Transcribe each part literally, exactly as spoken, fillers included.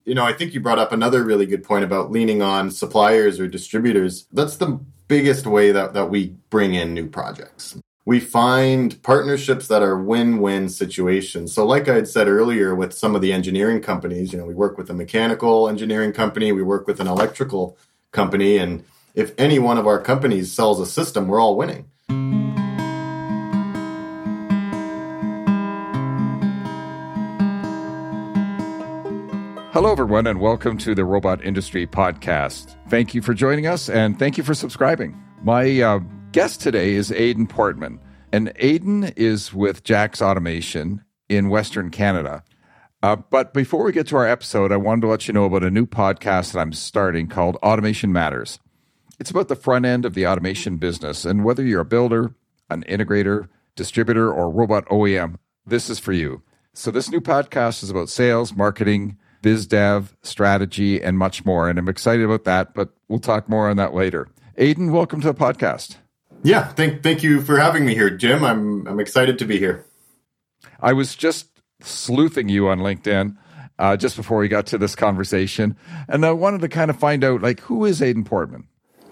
You know, I think you brought up another really good point about leaning on suppliers or distributors. That's the biggest way that, that we bring in new projects. We find partnerships that are win-win situations. So like I had said earlier with some of the engineering companies, you know, we work with a mechanical engineering company, we work with an electrical company, and if any one of our companies sells a system, we're all winning. Hello, everyone, and welcome to the Robot Industry Podcast. Thank you for joining us, and thank you for subscribing. My uh, guest today is Aidan Portman, and Aidan is with Jax Automation in Western Canada. Uh, but before we get to our episode, I wanted to let you know about a new podcast that I'm starting called Automation Matters. It's about the front end of the automation business, and whether you're a builder, an integrator, distributor, or robot O E M, this is for you. So this new podcast is about sales, marketing, biz dev, strategy, and much more. And I'm excited about that, but we'll talk more on that later. Aidan, welcome to the podcast. Yeah, thank thank you for having me here, Jim. I'm I'm excited to be here. I was just sleuthing you on LinkedIn uh, just before we got to this conversation, and I wanted to kind of find out, like, who is Aidan Portman?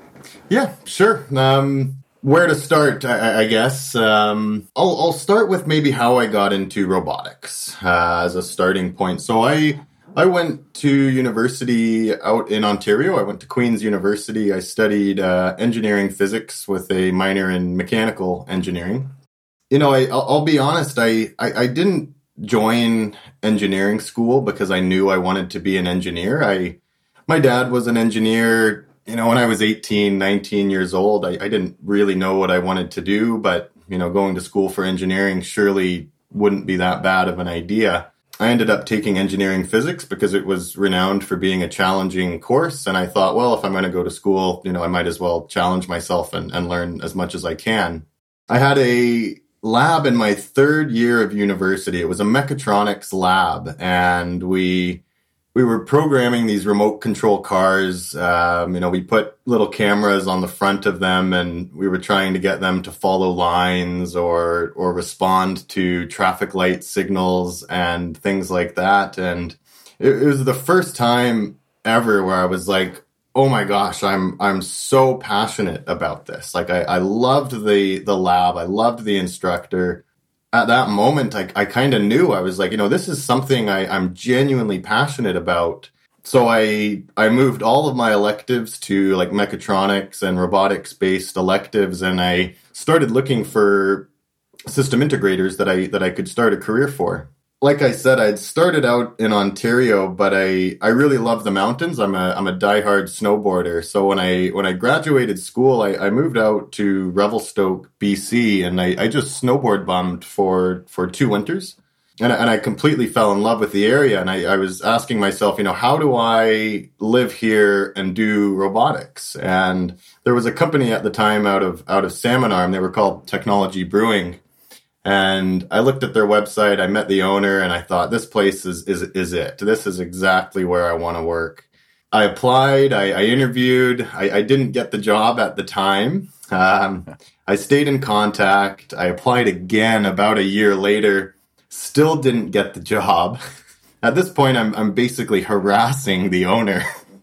Yeah, sure. Um, where to start, I, I guess. Um, I'll, I'll start with maybe how I got into robotics uh, as a starting point. So I I went to university out in Ontario. I went to Queen's University. I studied uh, engineering physics with a minor in mechanical engineering. You know, I, I'll, I'll be honest, I, I, I didn't join engineering school because I knew I wanted to be an engineer. I, my dad was an engineer. You know, when I was eighteen, nineteen years old, I, I didn't really know what I wanted to do, but, you know, going to school for engineering surely wouldn't be that bad of an idea. I ended up taking engineering physics because it was renowned for being a challenging course. And I thought, well, if I'm going to go to school, you know, I might as well challenge myself and, and learn as much as I can. I had a lab in my third year of university. It was a mechatronics lab, and we we were programming these remote control cars. Um, you know, we put little cameras on the front of them, and we were trying to get them to follow lines or or respond to traffic light signals and things like that. And it, it was the first time ever where I was like, oh my gosh, I'm I'm so passionate about this. Like I, I loved the the lab. I loved the instructor. At that moment, I, I kind of knew. I was like, you know, this is something I, I'm genuinely passionate about. So I I moved all of my electives to like mechatronics and robotics based electives, and I started looking for system integrators that I that I could start a career for. Like I said, I'd started out in Ontario, but I, I really love the mountains. I'm a I'm a diehard snowboarder. So when I when I graduated school, I, I moved out to Revelstoke, B C, and I, I just snowboard bummed for for two winters. And I, and I completely fell in love with the area. And I, I was asking myself, you know, how do I live here and do robotics? And there was a company at the time out of out of Salmon Arm. They were called Technology Brewing. And I looked at their website, I met the owner, and I thought, this place is is is it. This is exactly where I want to work. I applied, I, I interviewed, I, I didn't get the job at the time. Um, I stayed in contact. I applied again about a year later, still didn't get the job. At this point, I'm I'm basically harassing the owner.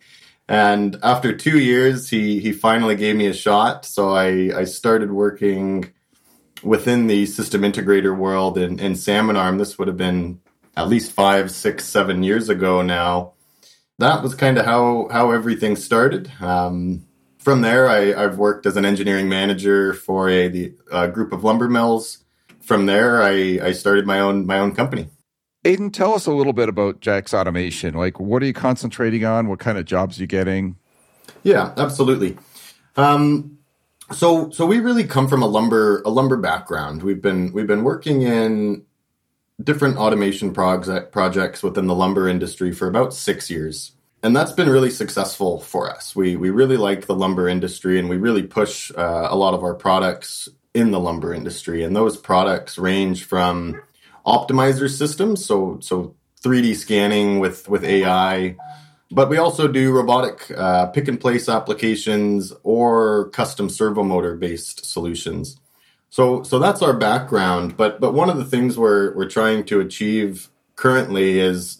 And after two years, he he finally gave me a shot. So I, I started working within the system integrator world in, in Salmon Arm. This would have been at least five, six, seven years ago now. That was kind of how, how everything started. Um, from there, I, I've worked as an engineering manager for a, the, a group of lumber mills. From there, I, I started my own my own company. Aidan, tell us a little bit about Jax Automation. Like, what are you concentrating on? What kind of jobs are you getting? Yeah, absolutely. Um, So, so we really come from a lumber, a lumber background. We've been, we've been working in different automation project, projects within the lumber industry for about six years. And that's been really successful for us. We, we really like the lumber industry, and we really push uh, a lot of our products in the lumber industry. And those products range from optimizer systems. So, so three D scanning with, with A I. But we also do robotic uh, pick-and-place applications or custom servo motor-based solutions. So, so that's our background. But but one of the things we're we're trying to achieve currently is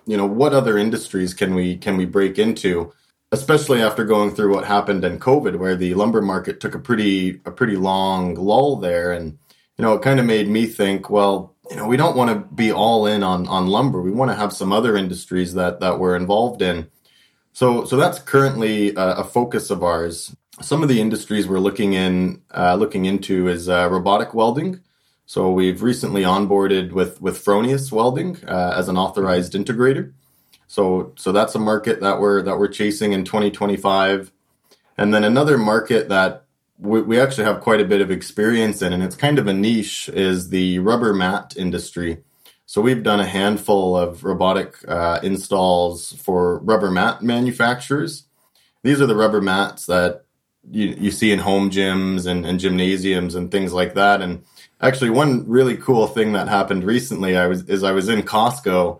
you know, what other industries can we can we break into, especially after going through what happened in COVID, where the lumber market took a pretty a pretty long lull there. And, you know, it kind of made me think, well, you know, we don't want to be all in on, on lumber. We want to have some other industries that, that we're involved in. So, so that's currently a, a focus of ours. Some of the industries we're looking in, uh, looking into is uh, robotic welding. So we've recently onboarded with, with Fronius Welding uh, as an authorized integrator. So, so that's a market that we're, that we're chasing in twenty twenty-five. And then another market that we, we actually have quite a bit of experience in, and it's kind of a niche, is the rubber mat industry. So we've done a handful of robotic uh, installs for rubber mat manufacturers. These are the rubber mats that you, you see in home gyms and, and gymnasiums and things like that. And actually, one really cool thing that happened recently I was is I was in Costco,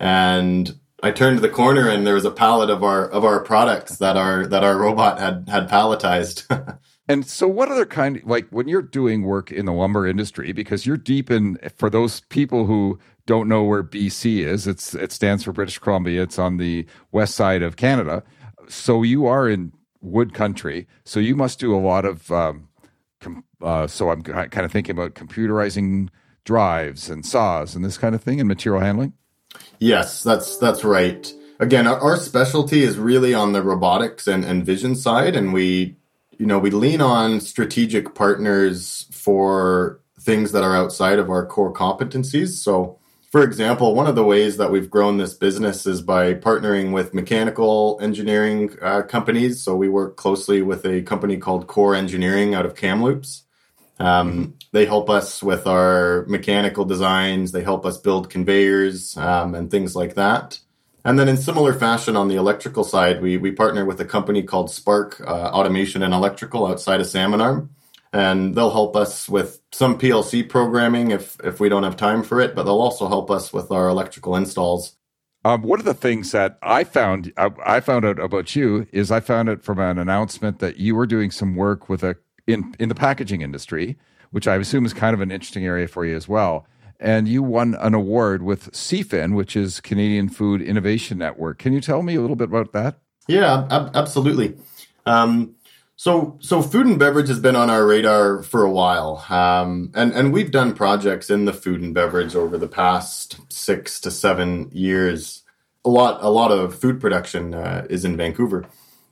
and I turned the corner and there was a pallet of our of our products that our that our robot had had palletized. And so what other kind, like when you're doing work in the lumber industry, because you're deep in, for those people who don't know where B C is, it's it stands for British Columbia. It's on the west side of Canada. So you are in wood country. So you must do a lot of, um, com- uh, so I'm kind of thinking about computerizing drives and saws and this kind of thing and material handling. Yes, that's that's right. Again, our, our specialty is really on the robotics and, and vision side, and we You know, we lean on strategic partners for things that are outside of our core competencies. So, for example, one of the ways that we've grown this business is by partnering with mechanical engineering uh, companies. So we work closely with a company called Core Engineering out of Kamloops. Um, they help us with our mechanical designs. They help us build conveyors um, and things like that. And then in similar fashion on the electrical side, we we partner with a company called Spark uh, Automation and Electrical outside of Salmon Arm. And they'll help us with some P L C programming if, if we don't have time for it, but they'll also help us with our electrical installs. Um, one of the things that I found I, I found out about you is I found it from an announcement that you were doing some work with a in, in the packaging industry, which I assume is kind of an interesting area for you as well. And you won an award with C F I N, which is Canadian Food Innovation Network. Can you tell me a little bit about that? Yeah, ab- absolutely. Um, so, so food and beverage has been on our radar for a while, um, and and we've done projects in the food and beverage over the past six to seven years. A lot, a lot of food production uh, is in Vancouver.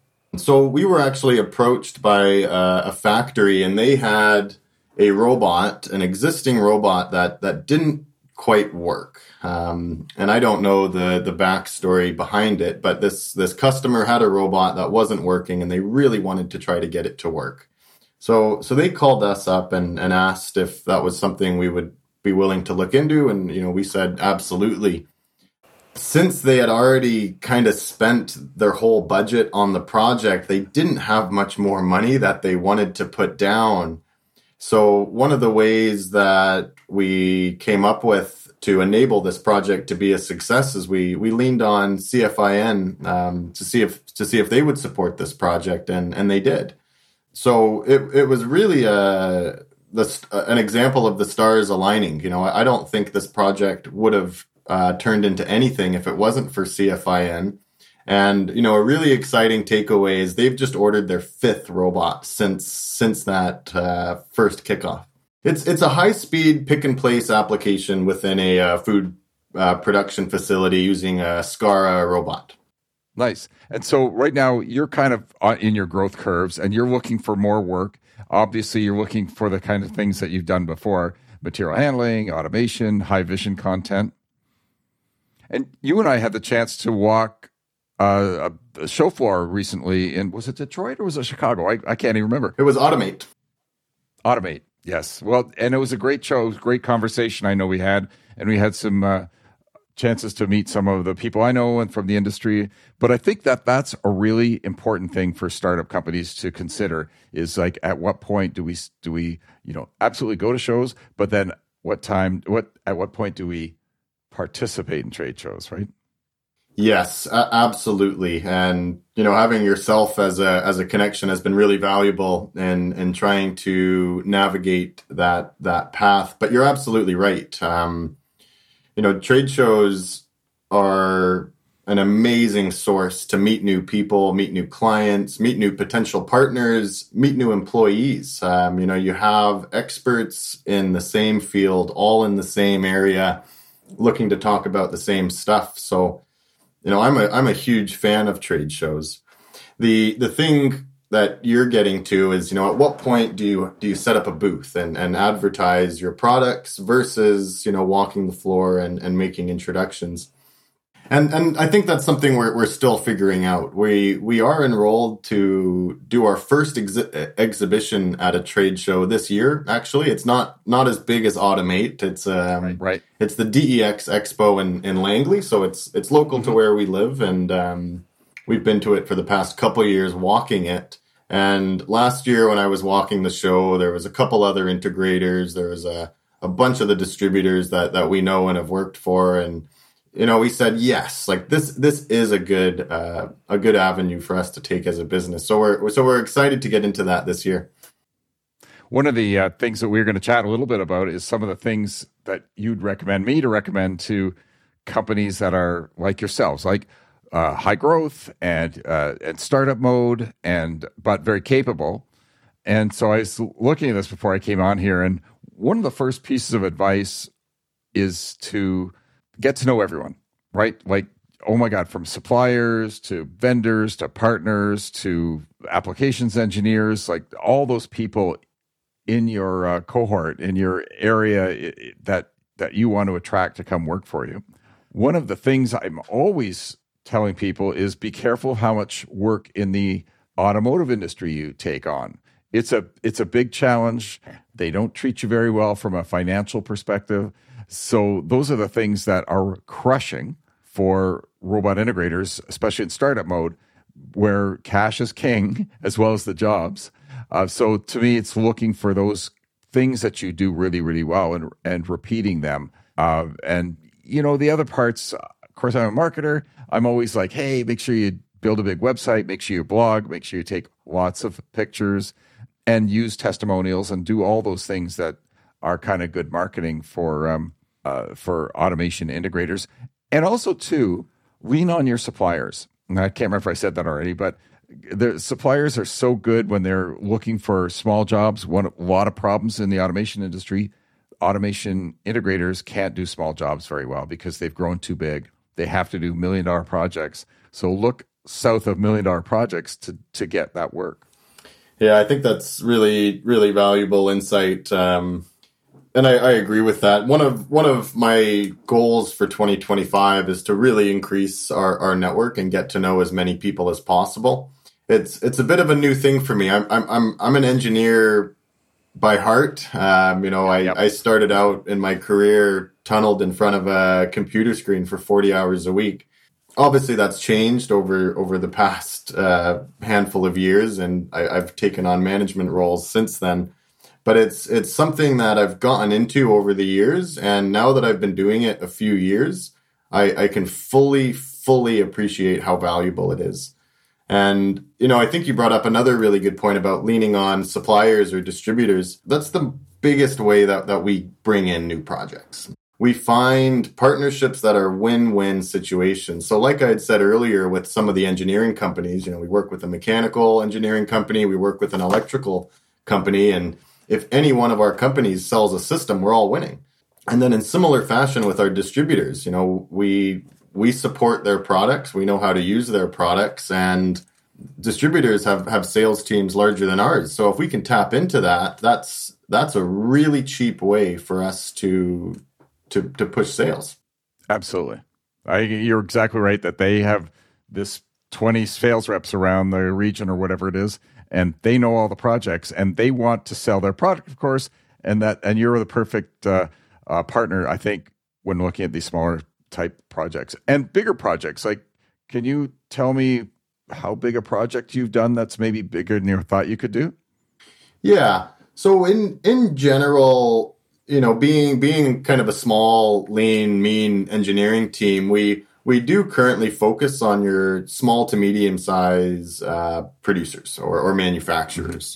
So we were actually approached by uh, a factory, and they had a robot, an existing robot that that didn't quite work. Um, and I don't know the the backstory behind it, but this this customer had a robot that wasn't working, and they really wanted to try to get it to work. So so they called us up and, and asked if that was something we would be willing to look into, and you know we said absolutely. Since they had already kind of spent their whole budget on the project, they didn't have much more money that they wanted to put down. So one of the ways that we came up with to enable this project to be a success is we we leaned on C F I N um, to see if to see if they would support this project, and and they did. So it it was really a the, an example of the stars aligning. You know, I don't think this project would have uh, turned into anything if it wasn't for C F I N. And, you know, a really exciting takeaway is they've just ordered their fifth robot since since that uh, first kickoff. It's it's a high-speed pick-and-place application within a uh, food uh, production facility using a SCARA robot. Nice. And so right now you're kind of in your growth curves and you're looking for more work. Obviously, you're looking for the kind of things that you've done before, material handling, automation, high vision content. And you and I had the chance to walk Uh, a, a show floor recently in, was it Detroit or was it Chicago? I, I can't even remember. It was Automate. Automate, yes. Well, and it was a great show, it was a great conversation I know we had, and we had some uh, chances to meet some of the people I know and from the industry. But I think that that's a really important thing for startup companies to consider is like, at what point do we, do we, you know, absolutely go to shows, but then what time, what, at what point do we participate in trade shows, right? Yes, uh, absolutely. And, you know, having yourself as a as a connection has been really valuable in, in trying to navigate that that path. But you're absolutely right. Um, you know, trade shows are an amazing source to meet new people, meet new clients, meet new potential partners, meet new employees. Um, you know, you have experts in the same field, all in the same area, looking to talk about the same stuff. So, you know, I'm a I'm a huge fan of trade shows. The the thing that you're getting to is, you know, at what point do you do you set up a booth and, and advertise your products versus, you know, walking the floor and, and making introductions? And and I think that's something we're we're still figuring out. We we are enrolled to do our first exi- exhibition at a trade show this year. Actually, it's not not as big as Automate. It's um Right. right. it's the D E X Expo in, in Langley, so it's it's local Mm-hmm. to where we live, and um, we've been to it for the past couple of years, walking it. And last year when I was walking the show, there was a couple other integrators. There was a a bunch of the distributors that that we know and have worked for, and you know, we said yes, like this this is a good uh, a good avenue for us to take as a business. So we're so we're excited to get into that this year. One of the uh, things that we're going to chat a little bit about is some of the things that you'd recommend me to recommend to companies that are like yourselves, like uh, high growth and uh, and startup mode, and but very capable. And so I was looking at this before I came on here, and one of the first pieces of advice is to get to know everyone, right? Like, oh my God, from suppliers to vendors to partners to applications engineers, like all those people in your uh, cohort, in your area that that you want to attract to come work for you. One of the things I'm always telling people is be careful how much work in the automotive industry you take on. It's a it's a big challenge. They don't treat you very well from a financial perspective. So those are the things that are crushing for robot integrators, especially in startup mode, where cash is king as well as the jobs. Uh, so to me, it's looking for those things that you do really, really well and and repeating them. Uh, and, you know, the other parts, of course, I'm a marketer. I'm always like, hey, make sure you build a big website, make sure you blog, make sure you take lots of pictures and use testimonials and do all those things that are kind of good marketing for um, uh, for automation integrators. And also, too, lean on your suppliers. And I can't remember if I said that already, but the suppliers are so good when they're looking for small jobs. One a lot of problems in the automation industry, automation integrators can't do small jobs very well because they've grown too big. They have to do million dollar projects. So look south of million dollar projects to to get that work. Yeah, I think that's really, really valuable insight. Um, and I, I agree with that. One of one of my goals for twenty twenty-five is to really increase our, our network and get to know as many people as possible. It's it's a bit of a new thing for me. I'm I'm I'm, I'm an engineer by heart. Um, you know, I, Yep. I started out in my career tunneled in front of a computer screen for forty hours a week. Obviously, that's changed over over the past uh, handful of years, and I, I've taken on management roles since then. But it's it's something that I've gotten into over the years, and now that I've been doing it a few years, I, I can fully fully appreciate how valuable it is. And you know, I think you brought up another really good point about leaning on suppliers or distributors. That's the biggest way that that we bring in new projects. We find partnerships that are win-win situations. So like I had said earlier with some of the engineering companies, you know, we work with a mechanical engineering company, we work with an electrical company, and if any one of our companies sells a system, we're all winning. And then in similar fashion with our distributors, you know, we we support their products, we know how to use their products, and distributors have, have sales teams larger than ours. So if we can tap into that, that's that's a really cheap way for us to to to push sales. Absolutely. I, you're exactly right that they have this twenty sales reps around the region or whatever it is, and they know all the projects and they want to sell their product, of course. And that, and you're the perfect uh, uh, partner, I think, when looking at these smaller type projects and bigger projects. Like, can you tell me how big a project you've done that's maybe bigger than you thought you could do? Yeah. So in in general, you know, being being kind of a small, lean, mean engineering team, we we do currently focus on your small to medium size uh, producers or, or manufacturers.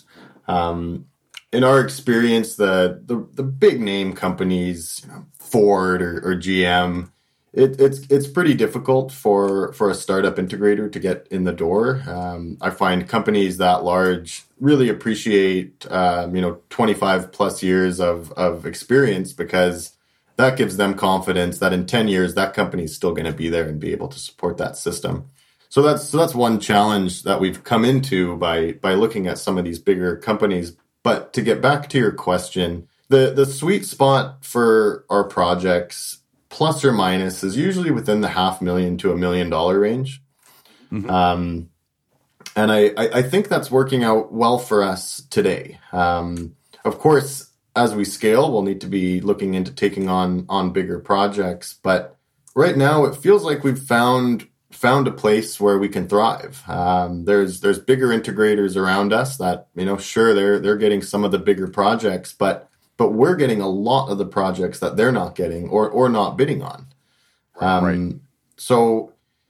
Um, in our experience, the, the the big name companies, you know, Ford or, or G M, it, it's it's pretty difficult for for a startup integrator to get in the door. Um, I find companies that large really appreciate um, you know twenty-five plus years of of experience, because that gives them confidence that in ten years that company is still going to be there and be able to support that system. So that's so that's one challenge that we've come into by by looking at some of these bigger companies. But to get back to your question, the the sweet spot for our projects, plus or minus, is usually within the half million to a million dollar range. Mm-hmm. Um, and I, I, I think that's working out well for us today. Um, of course, as we scale, we'll need to be looking into taking on, on bigger projects. But right now, it feels like we've found found a place where we can thrive. Um, there's there's bigger integrators around us that, you know, sure, they're they're getting some of the bigger projects, but but we're getting a lot of the projects that they're not getting or or not bidding on. Um, right. So,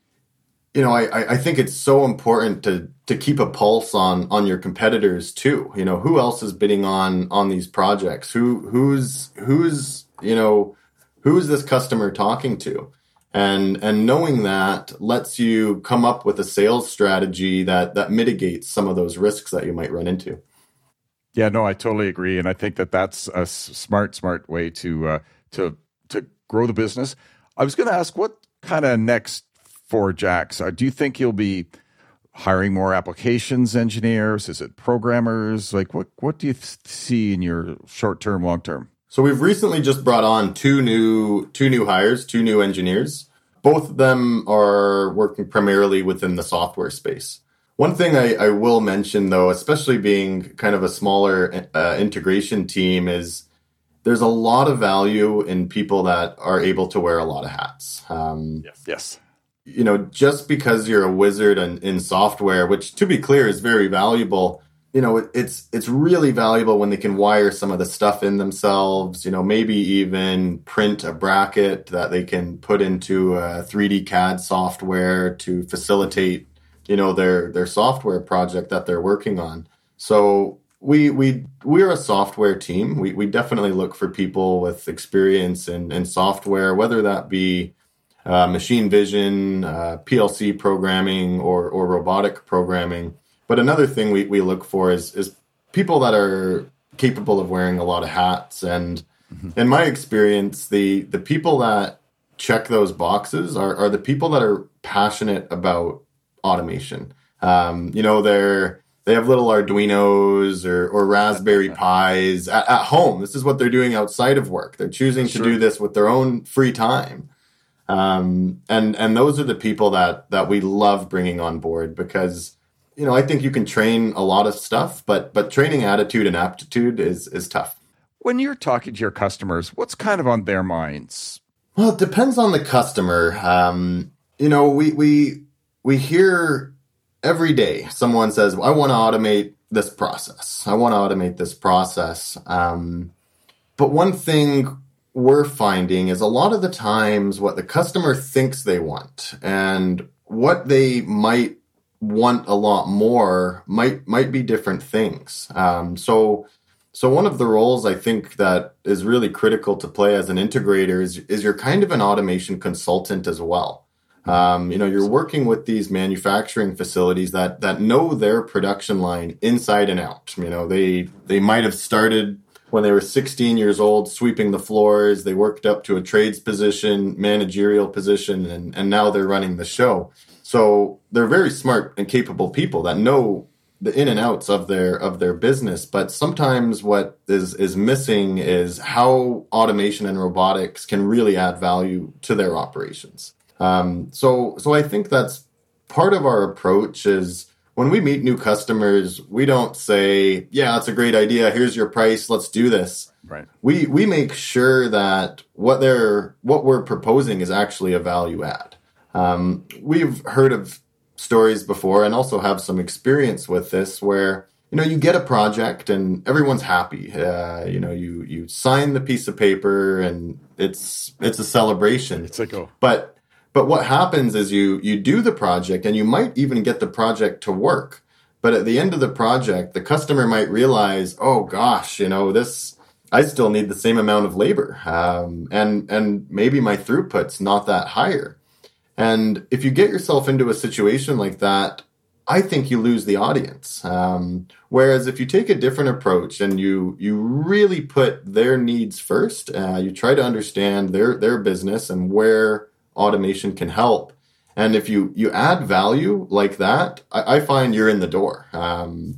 you know, I, I think it's so important to to keep a pulse on on your competitors too. You know, who else is bidding on on these projects? Who who's who's you know who's this customer talking to? And and knowing that lets you come up with a sales strategy that that mitigates some of those risks that you might run into. Yeah, no, I totally agree, and I think that that's a smart, smart way to uh, to to grow the business. I was going to ask, what kind of next for Jax? Uh, do you think you'll be hiring more applications engineers? Is it programmers? Like, what what do you th- see in your short term, long term? So we've recently just brought on two new two new hires, two new engineers. Both of them are working primarily within the software space. One thing I, I will mention, though, especially being kind of a smaller uh, integration team, is there's a lot of value in people that are able to wear a lot of hats. Um, yes. Yes. You know, just because you're a wizard in, in software, which, to be clear, is very valuable, you know, it, it's it's really valuable when they can wire some of the stuff in themselves, you know, maybe even print a bracket that they can put into a three D C A D software to facilitate, you know, their their software project that they're working on. So we we we're a software team. We we definitely look for people with experience in, in software, whether that be uh, machine vision, uh, P L C programming, or or robotic programming. But another thing we, we look for is is people that are capable of wearing a lot of hats. And mm-hmm. in my experience, the the people that check those boxes are, are the people that are passionate about automation. Um, you know, they're they have little Arduinos or, or Raspberry Pis at, at home. This is what they're doing outside of work. They're choosing sure. to do this with their own free time. Um, and and those are the people that that we love bringing on board, because, you know, I think you can train a lot of stuff, but but training attitude and aptitude is is tough. When you're talking to your customers, what's kind of on their minds? Well, it depends on the customer. Um, you know, we we we hear every day someone says, "I want to automate this process. I want to automate this process." Um, but one thing we're finding is a lot of the times what the customer thinks they want and what they might want a lot more might might be different things. Um, so so one of the roles I think that is really critical to play as an integrator is, is you're kind of an automation consultant as well. Um, you know, you're working with these manufacturing facilities that that know their production line inside and out. You know, they they might have started when they were sixteen years old, sweeping the floors. They worked up to a trades position, managerial position, and, and now they're running the show. So they're very smart and capable people that know the in and outs of their of their business. But sometimes what is is missing is how automation and robotics can really add value to their operations. Um, so so I think that's part of our approach is when we meet new customers, we don't say, yeah, that's a great idea. Here's your price. Let's do this. Right. We we make sure that what they're what we're proposing is actually a value add. Um, we've heard of stories before and also have some experience with this where, you know, you get a project and everyone's happy. Uh, you know, you you sign the piece of paper and it's it's a celebration. It's like, oh. But But what happens is you you do the project and you might even get the project to work. But at the end of the project, the customer might realize, oh gosh, you know, this I still need the same amount of labor, um, and and maybe my throughput's not that higher. And if you get yourself into a situation like that, I think you lose the audience. Um, whereas if you take a different approach and you you really put their needs first, uh, you try to understand their their business and where automation can help. And if you you add value like that, I, I find you're in the door. Um,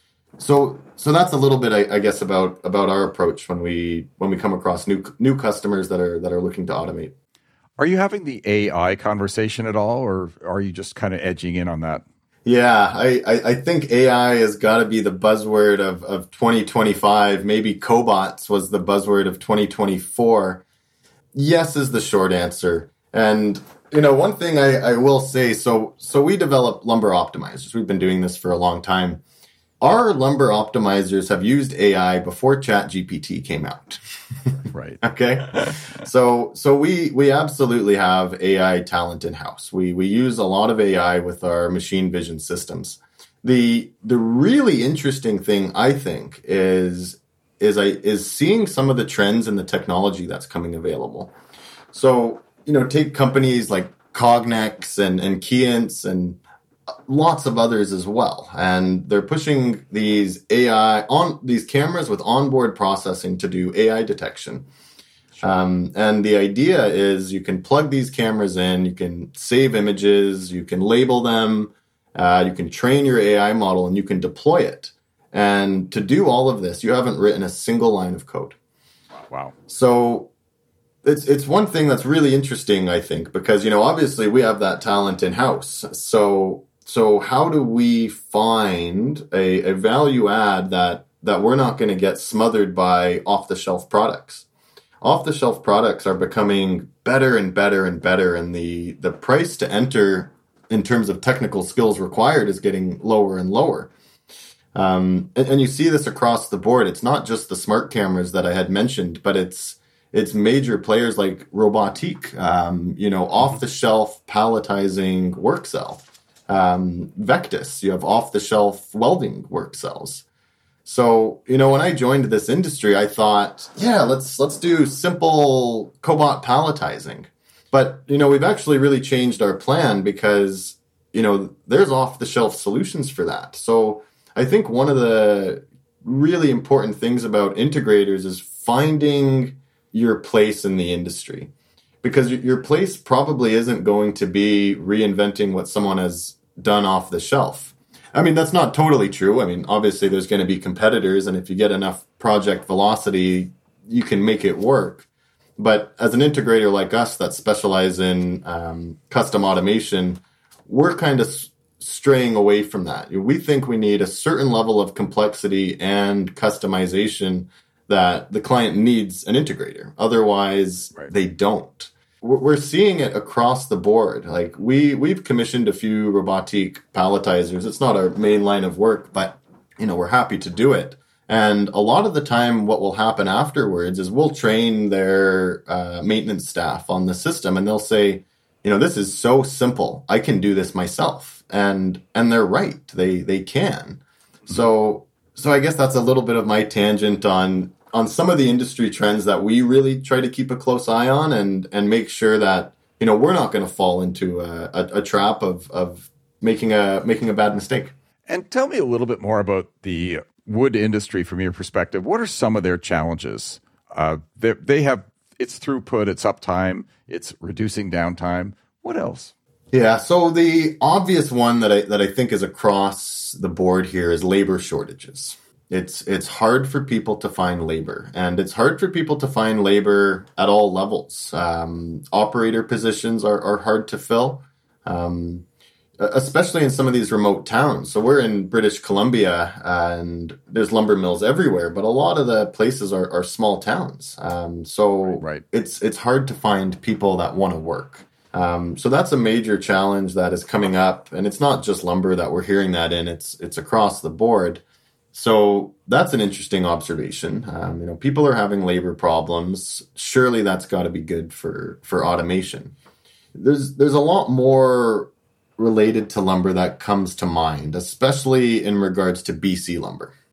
so so that's a little bit, I, I guess, about about our approach when we when we come across new new customers that are that are looking to automate. Are you having the A I conversation at all, or are you just kind of edging in on that? Yeah, I, I, I think A I has got to be the buzzword of, of twenty twenty-five. Maybe cobots was the buzzword of twenty twenty-four. Yes is the short answer. And, you know, one thing I, I will say, so so we develop lumber optimizers. We've been doing this for a long time. Our lumber optimizers have used A I before ChatGPT came out. Right. Okay. So so we we absolutely have A I talent in-house. We we use a lot of A I with our machine vision systems. The the really interesting thing, I think, is is I is seeing some of the trends in the technology that's coming available. So, you know, take companies like Cognex and, and Keyence and lots of others as well. And they're pushing these A I on these cameras with onboard processing to do A I detection. Sure. Um, and the idea is you can plug these cameras in, you can save images, you can label them, uh, you can train your A I model, and you can deploy it. And to do all of this, you haven't written a single line of code. Wow. So it's it's one thing that's really interesting, I think, because, you know, obviously we have that talent in-house. So So how do we find a, a value add that, that we're not going to get smothered by off-the-shelf products? Off-the-shelf products are becoming better and better and better, and the, the price to enter in terms of technical skills required is getting lower and lower. Um, and, and you see this across the board. It's not just the smart cameras that I had mentioned, but it's it's major players like Robotique, um, you know, off-the-shelf palletizing work cell. Um, Vectus, you have off-the-shelf welding work cells. So, you know, when I joined this industry, I thought, yeah, let's let's do simple cobot palletizing. But, you know, we've actually really changed our plan because, you know, there's off-the-shelf solutions for that. So I think one of the really important things about integrators is finding your place in the industry. Because your place probably isn't going to be reinventing what someone has done off the shelf. I mean, that's not totally true. I mean, obviously there's going to be competitors, and if you get enough project velocity, you can make it work. But as an integrator like us that specialize in um, custom automation, we're kind of straying away from that. We think we need a certain level of complexity and customization that the client needs an integrator. Otherwise, right. They don't. We're seeing it across the board. Like we, we've commissioned a few Robotique palletizers. It's not our main line of work, but you know, we're happy to do it. And a lot of the time what will happen afterwards is we'll train their uh, maintenance staff on the system, and they'll say, you know, this is so simple. I can do this myself. And and they're right. They they can. Mm-hmm. So so I guess that's a little bit of my tangent on on some of the industry trends that we really try to keep a close eye on and, and make sure that, you know, we're not going to fall into a, a, a trap of, of making a making a bad mistake. And tell me a little bit more about the wood industry from your perspective. What are some of their challenges? Uh, they, they have, it's throughput, it's uptime, it's reducing downtime. What else? Yeah, so the obvious one that I that I think is across the board here is labor shortages. It's it's hard for people to find labor, and it's hard for people to find labor at all levels. Um, operator positions are, are hard to fill, um, especially in some of these remote towns. So we're in British Columbia, and there's lumber mills everywhere, but a lot of the places are, are small towns. Um, so right, right. it's it's hard to find people that want to work. Um, so that's a major challenge that is coming up, and it's not just lumber that we're hearing that in. It's it's across the board. So that's an interesting observation. Um, you know, people are having labor problems. Surely that's got to be good for, for automation. There's there's a lot more related to lumber that comes to mind, especially in regards to B C lumber.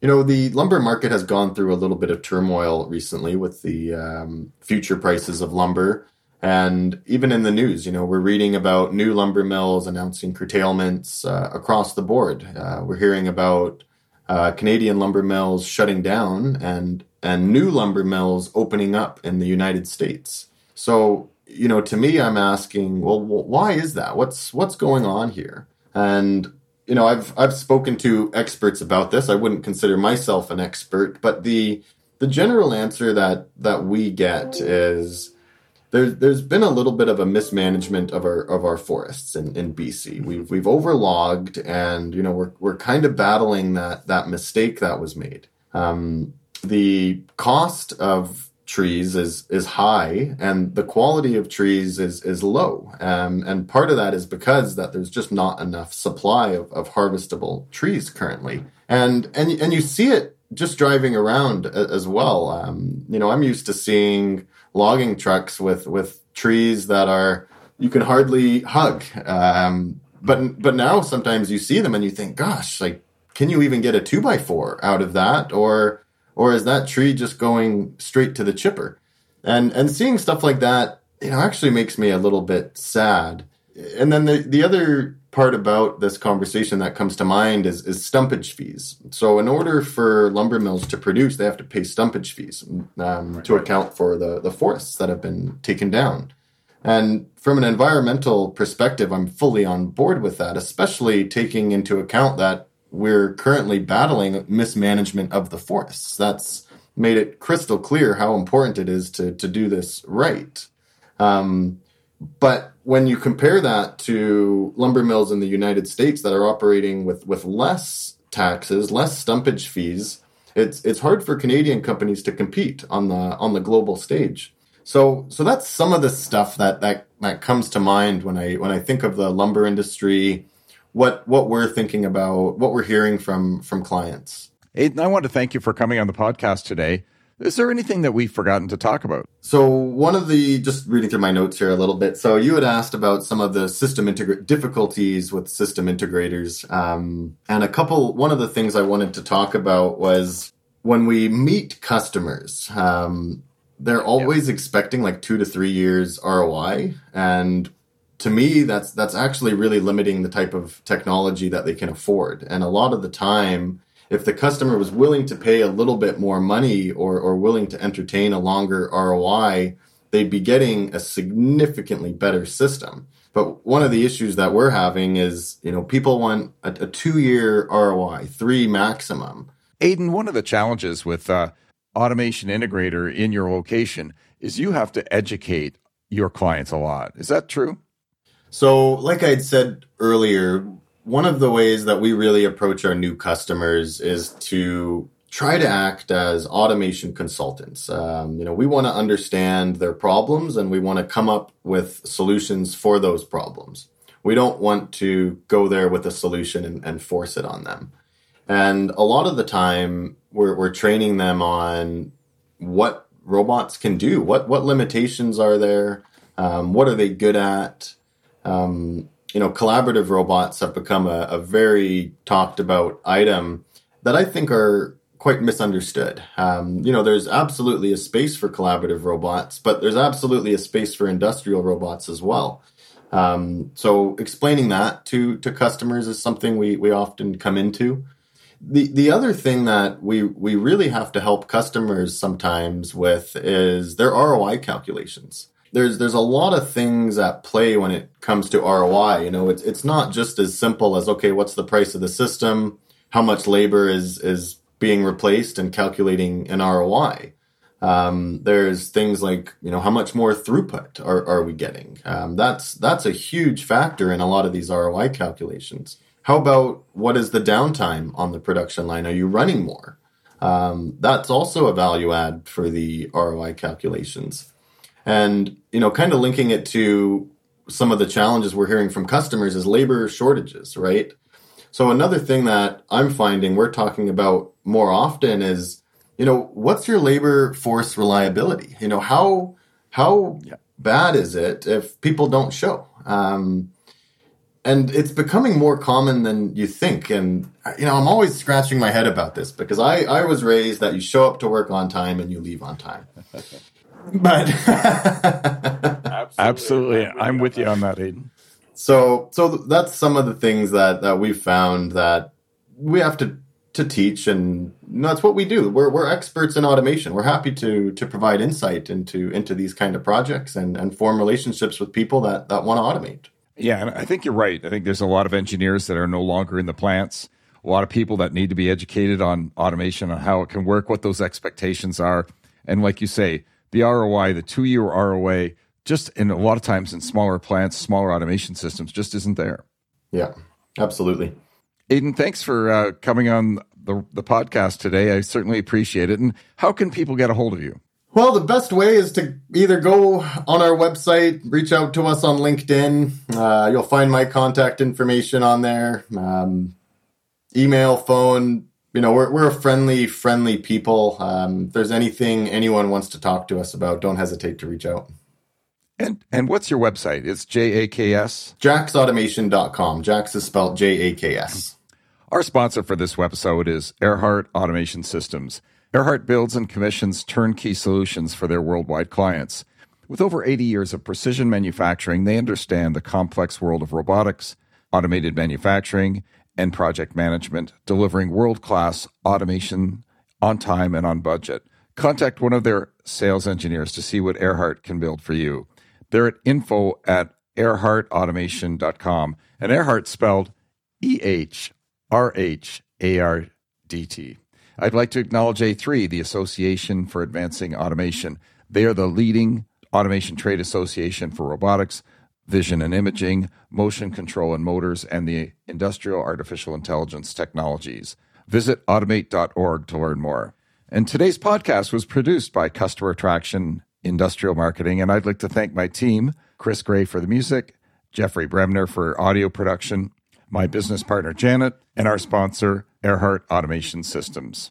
You know, the lumber market has gone through a little bit of turmoil recently with the um, future prices of lumber. And even in the news, you know, we're reading about new lumber mills announcing curtailments uh, across the board. Uh, we're hearing about uh, Canadian lumber mills shutting down and and new lumber mills opening up in the United States. So, you know, to me, I'm asking, well, why is that? What's what's going on here? And you know, I've I've spoken to experts about this. I wouldn't consider myself an expert, but the the general answer that that we get is there's there's been a little bit of a mismanagement of our of our forests in, in B C. We've we've overlogged, and you know we're we're kind of battling that that mistake that was made. Um, the cost of trees is is high, and the quality of trees is is low. Um, and part of that is because that there's just not enough supply of, of harvestable trees currently. And and and you see it just driving around as well. Um, you know, I'm used to seeing logging trucks with with trees that are you can hardly hug. Um, but but now sometimes you see them and you think, gosh, like, can you even get a two by four out of that? Or Or is that tree just going straight to the chipper? And and seeing stuff like that, you know, actually makes me a little bit sad. And then the, the other part about this conversation that comes to mind is, is stumpage fees. So in order for lumber mills to produce, they have to pay stumpage fees um, right, to right. account for the, the forests that have been taken down. And from an environmental perspective, I'm fully on board with that, especially taking into account that we're currently battling mismanagement of the forests. That's made it crystal clear how important it is to, to do this right. Um, but when you compare that to lumber mills in the United States that are operating with, with less taxes, less stumpage fees, it's it's hard for Canadian companies to compete on the on the global stage. So so that's some of the stuff that that, that comes to mind when I when I think of the lumber industry. What what we're thinking about, what we're hearing from from clients. Aidan, I want to thank you for coming on the podcast today. Is there anything that we've forgotten to talk about? So one of the, just reading through my notes here a little bit. So you had asked about some of the system integra- difficulties with system integrators. Um, and a couple, one of the things I wanted to talk about was when we meet customers, um, they're always yeah. expecting like two to three years R O I. And to me, that's that's actually really limiting the type of technology that they can afford. And a lot of the time, if the customer was willing to pay a little bit more money or, or willing to entertain a longer R O I, they'd be getting a significantly better system. But one of the issues that we're having is, you know, people want a, a two-year R O I, three maximum. Aidan, one of the challenges with uh, Automation Integrator in your location is you have to educate your clients a lot. Is that true? So like I had said earlier, one of the ways that we really approach our new customers is to try to act as automation consultants. Um, you know, we want to understand their problems and we want to come up with solutions for those problems. We don't want to go there with a solution and, and force it on them. And a lot of the time, we're, we're training them on what robots can do. What what limitations are there? Um, what are they good at? Um, you know, collaborative robots have become a, a very talked about item that I think are quite misunderstood. Um, you know, there's absolutely a space for collaborative robots, but there's absolutely a space for industrial robots as well. Um, so explaining that to to customers is something we we often come into. The the other thing that we we really have to help customers sometimes with is their R O I calculations. There's there's a lot of things at play when it comes to R O I. You know, it's it's not just as simple as, okay, what's the price of the system, how much labor is is being replaced, and calculating an R O I. Um, there's things like, you know, how much more throughput are, are we getting? Um, that's that's a huge factor in a lot of these R O I calculations. How about what is the downtime on the production line? Are you running more? Um, that's also a value add for the R O I calculations. And, you know, kind of linking it to some of the challenges we're hearing from customers is labor shortages, right? So another thing that I'm finding we're talking about more often is, you know, what's your labor force reliability? You know, how how yeah. bad is it if people don't show? Um, And it's becoming more common than you think. And, you know, I'm always scratching my head about this because I, I was raised that you show up to work on time and you leave on time. But absolutely, absolutely. I'm with you on that, Aidan. So, so that's some of the things that, that we've found that we have to, to teach, and that's what we do. We're we're experts in automation. We're happy to to provide insight into into these kind of projects and, and form relationships with people that, that want to automate. Yeah, and I think you're right. I think there's a lot of engineers that are no longer in the plants, a lot of people that need to be educated on automation, on how it can work, what those expectations are. And like you say, the R O I, the two-year R O I, just in a lot of times in smaller plants, smaller automation systems, just isn't there. Yeah, absolutely. Aidan, thanks for uh, coming on the, the podcast today. I certainly appreciate it. And how can people get a hold of you? Well, the best way is to either go on our website, reach out to us on LinkedIn. Uh, you'll find my contact information on there. Um, email, phone. You know, we're we're a friendly, friendly people. Um, if there's anything anyone wants to talk to us about, don't hesitate to reach out. And and what's your website? It's J A K S? Jaks Automation dot com. Jaks is spelled J A K S. Our sponsor for this episode is Erhardt Automation Systems. Erhardt builds and commissions turnkey solutions for their worldwide clients. With over eighty years of precision manufacturing, they understand the complex world of robotics, automated manufacturing, and project management, delivering world-class automation on time and on budget. Contact one of their sales engineers to see what Erhardt can build for you. They're at info at erhardt automation dot com, and Erhardt spelled E H R H A R D T. I'd like to acknowledge A three, the Association for Advancing Automation. They are the leading automation trade association for robotics, vision and imaging, motion control and motors, and the industrial artificial intelligence technologies. Visit automate dot org to learn more. And today's podcast was produced by Customer Attraction Industrial Marketing, and I'd like to thank my team, Chris Gray for the music, Jeffrey Bremner for audio production, my business partner Janet, and our sponsor, Erhardt Automation Systems.